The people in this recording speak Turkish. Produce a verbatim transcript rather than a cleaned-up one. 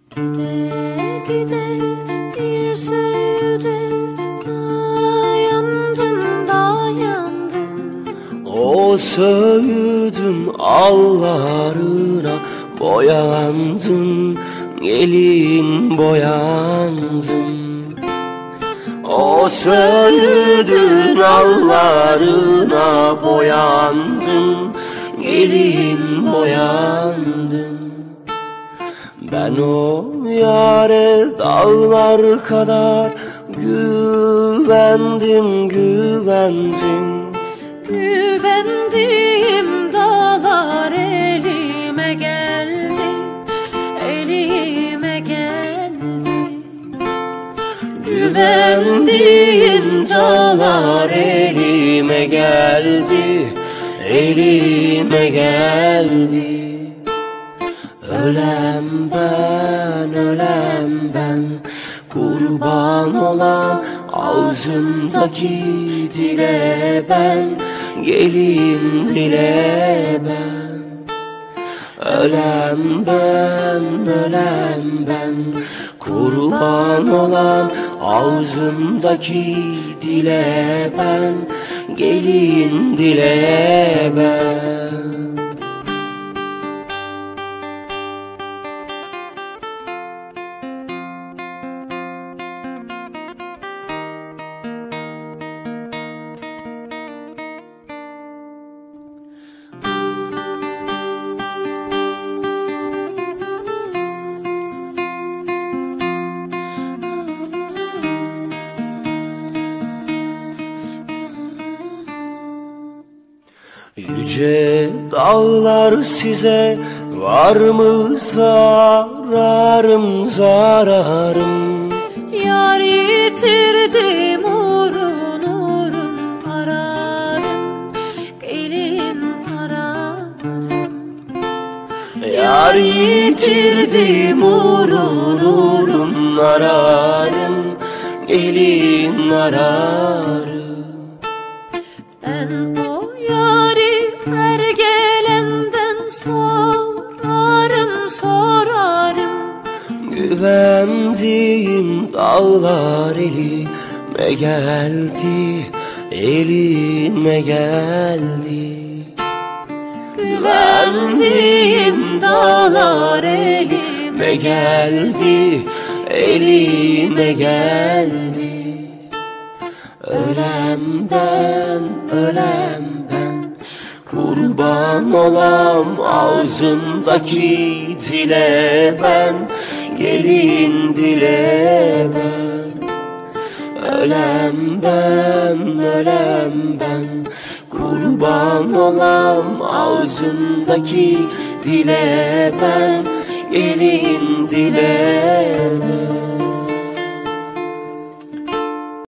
Gide gide bir söğüde dayandım dayandım. O söğüdün allarına boyandım, gelin boyandım. O söğüdün allarına boyandım, gelin boyandım. Ben o yâre dağlar kadar güvendim, güvendim. Güvendiğim dağlar elime geldi, elime geldi. Güvendiğim dağlar elime geldi, elime geldi. Ölem ben, ölem ben, kurban olan ağzımdaki dile ben, gelin dile ben. Ölem ben, ölem ben, kurban olan ağzımdaki dile ben, gelin dile ben. Yüce dağlar size var mı zararım, zararım? Yar yitirdim uğrun uğrun ararım, gelin ararım. Yar yitirdim uğrun uğrun ararım, gelin ararım. Ben o yari her gelenden sorarım, sorarım. Güvendiğim dağlar elime geldi, elime geldi. Güvendiğim dağlar elime geldi, elime geldi. Ölem ben, ölem ben, kurban olam ağzındaki dile ben, gelin dile ben. Ölem ben, ölem ben, kurban olam ağzındaki dile ben, gelin dile ben.